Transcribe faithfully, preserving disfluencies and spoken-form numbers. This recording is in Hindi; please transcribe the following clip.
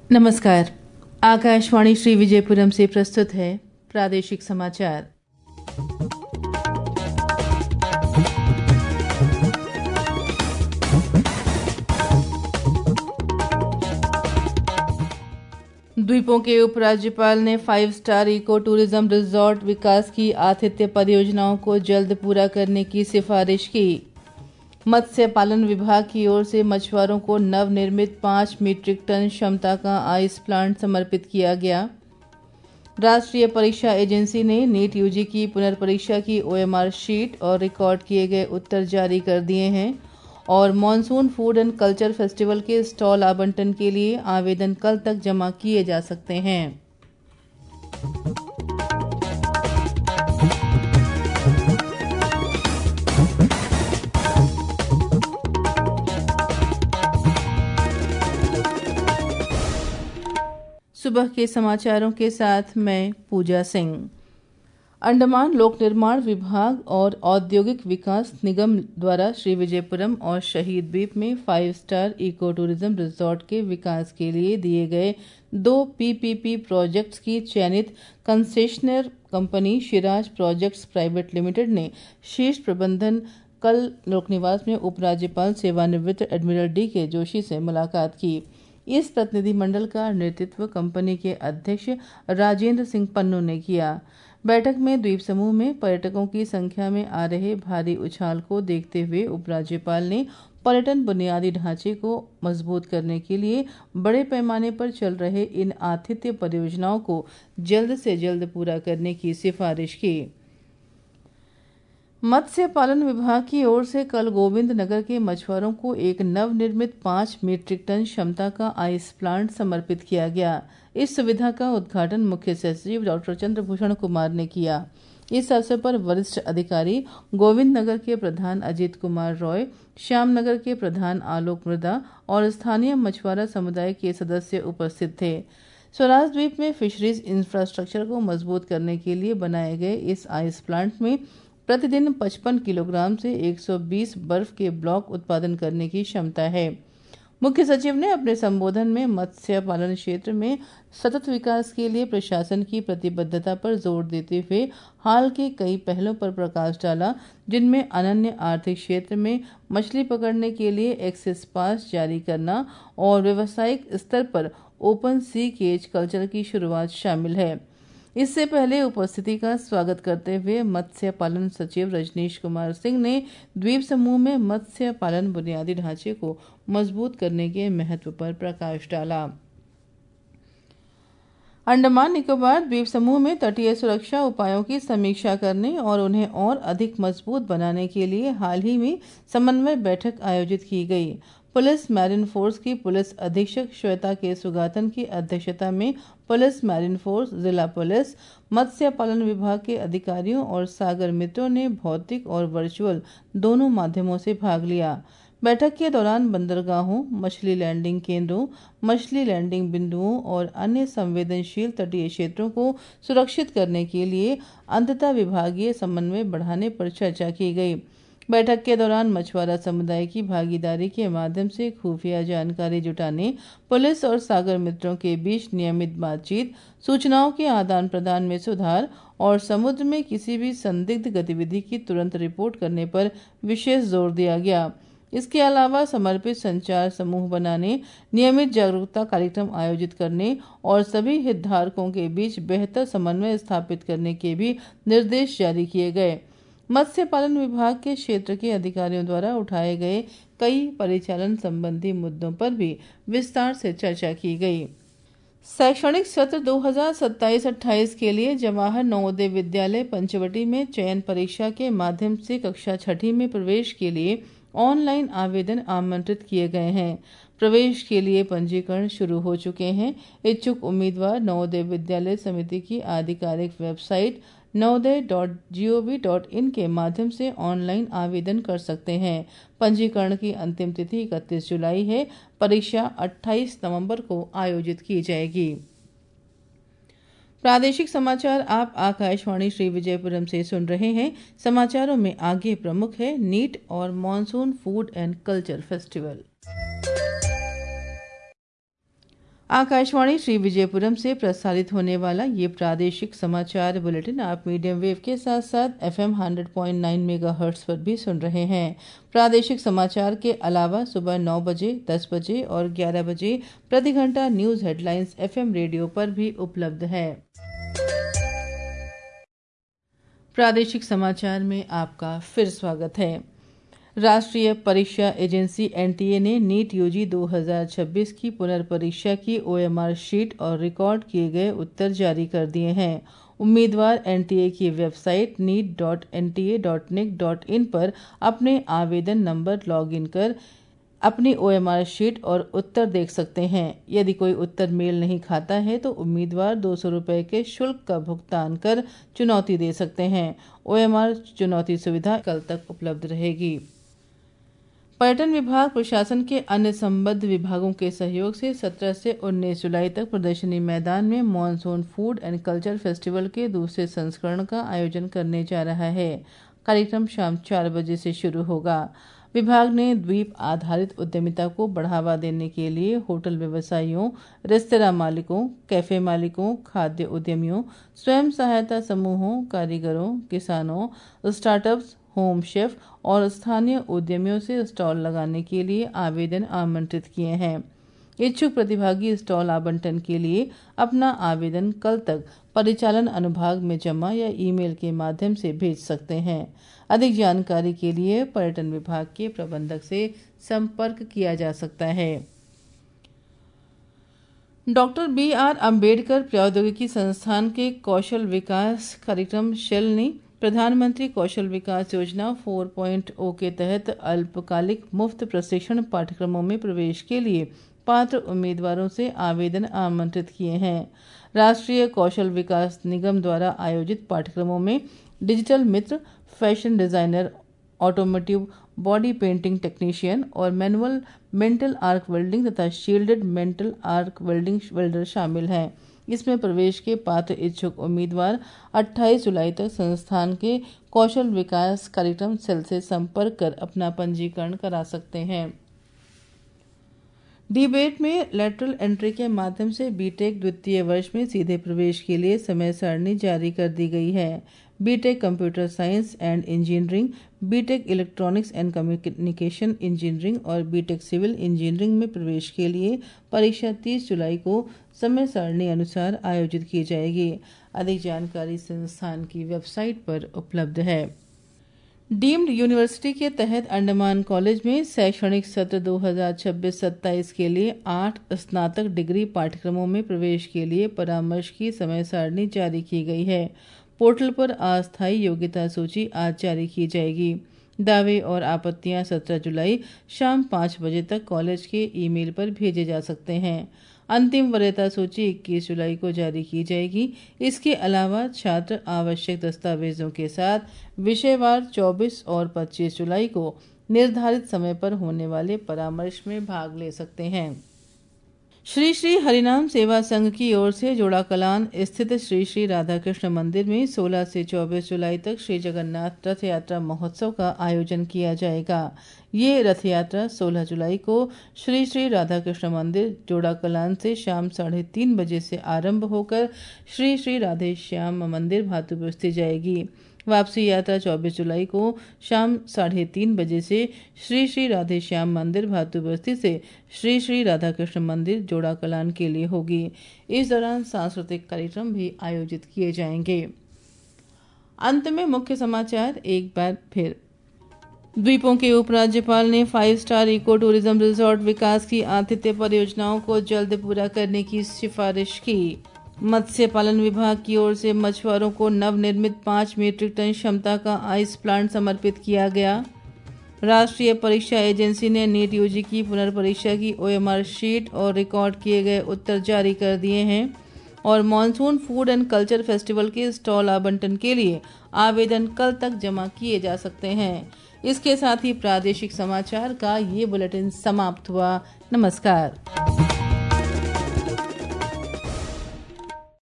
नमस्कार। आकाशवाणी श्री विजयपुरम से प्रस्तुत है प्रादेशिक समाचार। द्वीपों के उपराज्यपाल ने five star eco tourism resort विकास की आतिथ्य परियोजनाओं को जल्द पूरा करने की सिफारिश की। मत्स्य पालन विभाग की ओर से मछुआरों को नवनिर्मित पाँच मीट्रिक टन क्षमता का आइस प्लांट समर्पित किया गया। राष्ट्रीय परीक्षा एजेंसी ने नीट यूजी की पुनर्परीक्षा की ओएमआर शीट और रिकॉर्ड किए गए उत्तर जारी कर दिए हैं। और monsoon food and culture festival के स्टॉल आवंटन के लिए आवेदन कल तक जमा किए जा सकते हैं। सुबह के समाचारों के साथ मैं पूजा सिंह। अंडमान लोक निर्माण विभाग और औद्योगिक विकास निगम द्वारा श्री विजयपुरम और शहीद द्वीप में five star eco tourism resort के विकास के लिए दिए गए दो पीपीपी प्रोजेक्ट्स की चयनित concessionaire company Shiraz Projects Private Limited ने शीर्ष प्रबंधन कल लोकनिवास में उपराज्यपाल सेवानिवृत्त एडमिरल डी के जोशी से मुलाकात की। इस प्रतिनिधिमंडल का नेतृत्व कंपनी के अध्यक्ष राजेंद्र सिंह पन्नू ने किया। बैठक में द्वीप समूह में पर्यटकों की संख्या में आ रहे भारी उछाल को देखते हुए उपराज्यपाल ने पर्यटन बुनियादी ढांचे को मजबूत करने के लिए बड़े पैमाने पर चल रहे इन आतिथ्य परियोजनाओं को जल्द से जल्द पूरा करने की सिफारिश की। मत्स्य पालन विभाग की ओर से कल गोविंद नगर के मछुआरों को एक नवनिर्मित पाँच मीट्रिक टन क्षमता का आइस प्लांट समर्पित किया गया। इस सुविधा का उद्घाटन मुख्य सचिव डॉक्टर चंद्रभूषण कुमार ने किया। इस अवसर पर वरिष्ठ अधिकारी, गोविंद नगर के प्रधान अजीत कुमार रॉय, श्याम नगर के प्रधान आलोक मृदा और स्थानीय मछुआरा समुदाय के सदस्य उपस्थित थे। स्वराज द्वीप में फिशरीज इंफ्रास्ट्रक्चर को मजबूत करने के लिए बनाए गए इस आइस प्लांट में प्रतिदिन पचपन किलोग्राम से एक सौ बीस बर्फ के ब्लॉक उत्पादन करने की क्षमता है। मुख्य सचिव ने अपने संबोधन में मत्स्य पालन क्षेत्र में सतत विकास के लिए प्रशासन की प्रतिबद्धता पर जोर देते हुए हाल के कई पहलों पर प्रकाश डाला, जिनमें अनन्य आर्थिक क्षेत्र में मछली पकड़ने के लिए एक्सेस पास जारी करना और व्यावसायिक स्तर पर ओपन सी केज कल्चर की शुरुआत शामिल है। इससे पहले उपस्थिति का स्वागत करते हुए मत्स्य पालन सचिव रजनीश कुमार सिंह ने द्वीप समूह में मत्स्य पालन बुनियादी ढांचे को मजबूत करने के महत्व पर प्रकाश डाला। अंडमान निकोबार द्वीप समूह में तटीय सुरक्षा उपायों की समीक्षा करने और उन्हें और अधिक मजबूत बनाने के लिए हाल ही में समन्वय बैठक आयोजित की गई। पुलिस मैरिन फोर्स की पुलिस अधीक्षक श्वेता के सुगातन की अध्यक्षता में पुलिस मैरिन फोर्स, जिला पुलिस, मत्स्य पालन विभाग के अधिकारियों और सागर मित्रों ने भौतिक और वर्चुअल दोनों माध्यमों से भाग लिया। बैठक के दौरान बंदरगाहों, मछली लैंडिंग केंद्रों, मछली लैंडिंग बिंदुओं और अन्य संवेदनशील तटीय क्षेत्रों को सुरक्षित करने के लिए अंततः विभागीय समन्वय बढ़ाने पर चर्चा की गई। बैठक के दौरान मछुआरा समुदाय की भागीदारी के माध्यम से खुफिया जानकारी जुटाने, पुलिस और सागर मित्रों के बीच नियमित बातचीत, सूचनाओं के आदान प्रदान में सुधार और समुद्र में किसी भी संदिग्ध गतिविधि की तुरंत रिपोर्ट करने पर विशेष जोर दिया गया। इसके अलावा समर्पित संचार समूह बनाने, नियमित जागरूकता कार्यक्रम आयोजित करने और सभी हितधारकों के बीच बेहतर समन्वय स्थापित करने के भी निर्देश जारी किए गए। मत्स्य पालन विभाग के क्षेत्र के अधिकारियों द्वारा उठाए गए कई परिचालन संबंधी मुद्दों पर भी विस्तार से चर्चा की गई। शैक्षणिक सत्र दो हज़ार सत्ताईस अट्ठाईस के लिए जवाहर नवोदय विद्यालय पंचवटी में चयन परीक्षा के माध्यम से कक्षा छठी में प्रवेश के लिए ऑनलाइन आवेदन आमंत्रित किए गए हैं। प्रवेश के लिए पंजीकरण शुरू हो चुके हैं। इच्छुक उम्मीदवार नवोदय विद्यालय समिति की आधिकारिक website Navodaya dot G O V dot in के माध्यम से ऑनलाइन आवेदन कर सकते हैं। पंजीकरण की अंतिम तिथि इकतीस जुलाई है। परीक्षा अट्ठाईस नवंबर को आयोजित की जाएगी। प्रादेशिक समाचार आप आकाशवाणी श्री विजयपुरम से सुन रहे हैं। समाचारों में आगे प्रमुख है नीट और monsoon food and culture festival. Akashvani Sri Vijayapuram से प्रसारित होने वाला ये प्रादेशिक समाचार बुलेटिन आप मीडियम वेव के साथ साथ FM hundred point nine megahertz पर भी सुन रहे हैं। प्रादेशिक समाचार के अलावा सुबह नौ बजे, दस बजे और ग्यारह बजे प्रति घंटा न्यूज हेडलाइंस एफएम रेडियो पर भी उपलब्ध है। प्रादेशिक समाचार में आपका फिर स्वागत है। राष्ट्रीय परीक्षा एजेंसी एनटीए ने नीट यूजी दो हज़ार छब्बीस की पुनर्परीक्षा की ओएमआर शीट और रिकॉर्ड किए गए उत्तर जारी कर दिए हैं। उम्मीदवार एनटीए की website NEET dot N T A dot nic dot in पर अपने आवेदन नंबर लॉगिन कर अपनी ओएमआर शीट और उत्तर देख सकते हैं। यदि कोई उत्तर मेल नहीं खाता है तो उम्मीदवार दो सौ रुपये के शुल्क का भुगतान कर चुनौती दे सकते हैं। ओएमआर चुनौती सुविधा कल तक उपलब्ध रहेगी। पर्यटन विभाग प्रशासन के अन्य संबद्ध विभागों के सहयोग से सत्रह से उन्नीस जुलाई तक प्रदर्शनी मैदान में monsoon food and culture festival के दूसरे संस्करण का आयोजन करने जा रहा है। कार्यक्रम शाम चार बजे से शुरू होगा। विभाग ने द्वीप आधारित उद्यमिता को बढ़ावा देने के लिए होटल व्यवसायियों, रेस्तरां मालिकों, कैफे मालिकों, खाद्य उद्यमियों, स्वयं सहायता समूहों, कारीगरों, किसानों, स्टार्टअप्स, होम शेफ और स्थानीय उद्यमियों से स्टॉल लगाने के लिए आवेदन आमंत्रित किए हैं। इच्छुक प्रतिभागी स्टॉल आवंटन के लिए अपना आवेदन कल तक परिचालन अनुभाग में जमा या ईमेल के माध्यम से भेज सकते हैं। अधिक जानकारी के लिए पर्यटन विभाग के प्रबंधक से संपर्क किया जा सकता है। डॉक्टर बी आर अम्बेडकर प्रौद्योगिकी संस्थान के कौशल विकास कार्यक्रम शेल ने प्रधानमंत्री कौशल विकास योजना चार पॉइंट शून्य के तहत अल्पकालिक मुफ्त प्रशिक्षण पाठ्यक्रमों में प्रवेश के लिए पात्र उम्मीदवारों से आवेदन आमंत्रित किए हैं। राष्ट्रीय कौशल विकास निगम द्वारा आयोजित पाठ्यक्रमों में डिजिटल मित्र, fashion designer, automotive body painting technician और मैनुअल मेंटल आर्क वेल्डिंग तथा shielded metal arc welding welder शामिल हैं। इसमें प्रवेश के पात्र इच्छुक उम्मीदवार अट्ठाईस जुलाई तक संस्थान के कौशल विकास कार्यक्रम सेल से संपर्क कर अपना पंजीकरण करा सकते हैं। डीबेट में लेटरल एंट्री के माध्यम से बीटेक द्वितीय वर्ष में सीधे प्रवेश के लिए समय सारणी जारी कर दी गई है। B Tech computer science and engineering, B Tech electronics and communication engineering और बीटेक सिविल इंजीनियरिंग में प्रवेश के लिए परीक्षा तीस जुलाई को समय सारणी अनुसार आयोजित की जाएगी। अधिक जानकारी संस्थान की वेबसाइट पर उपलब्ध है। डीम्ड यूनिवर्सिटी के तहत अंडमान कॉलेज में शैक्षणिक सत्र दो हज़ार छब्बीस सत्ताईस के लिए आठ स्नातक डिग्री पाठ्यक्रमों में प्रवेश के लिए परामर्श की समय सारणी जारी की गई है। पोर्टल पर अस्थायी योग्यता सूची आज जारी की जाएगी। दावे और आपत्तियां सत्रह जुलाई शाम पाँच बजे तक कॉलेज के ईमेल पर भेजे जा सकते हैं। अंतिम वरीयता सूची इक्कीस जुलाई को जारी की जाएगी। इसके अलावा छात्र आवश्यक दस्तावेजों के साथ विषयवार चौबीस और पच्चीस जुलाई को निर्धारित समय पर होने वाले परामर्श में भाग ले सकते हैं। श्री श्री हरिनाम सेवा संघ की ओर से जोड़ाकलान स्थित श्री श्री राधाकृष्ण मंदिर में सोलह से चौबीस जुलाई तक श्री जगन्नाथ रथ यात्रा महोत्सव का आयोजन किया जाएगा। ये रथ यात्रा सोलह जुलाई को श्री श्री राधाकृष्ण मंदिर जोड़ाकलान से शाम साढ़े तीन बजे से आरंभ होकर श्री श्री राधे श्याम मंदिर भातु बस्ती जाएगी। वापसी यात्रा चौबीस जुलाई को शाम साढ़े तीन बजे से श्री श्री राधे श्याम मंदिर भातु बस्ती से श्री श्री राधाकृष्ण मंदिर जोड़ाकलान के लिए होगी। इस दौरान सांस्कृतिक कार्यक्रम भी आयोजित किए जाएंगे। अंत में मुख्य समाचार एक बार फिर। द्वीपों के उपराज्यपाल ने five star eco tourism resort विकास की आतिथ्य परियोजनाओं को जल्द पूरा करने की सिफारिश की। मत्स्य पालन विभाग की ओर से मछुआरों को नवनिर्मित पाँच मीट्रिक टन क्षमता का आइस प्लांट समर्पित किया गया। राष्ट्रीय परीक्षा एजेंसी ने नीट यूजी की पुनर्परीक्षा की ओएमआर शीट और रिकॉर्ड किए गए उत्तर जारी कर दिए हैं। और monsoon food and culture festival के स्टॉल आवंटन के लिए आवेदन कल तक जमा किए जा सकते हैं। इसके साथ ही प्रादेशिक समाचार का ये बुलेटिन समाप्त हुआ। नमस्कार।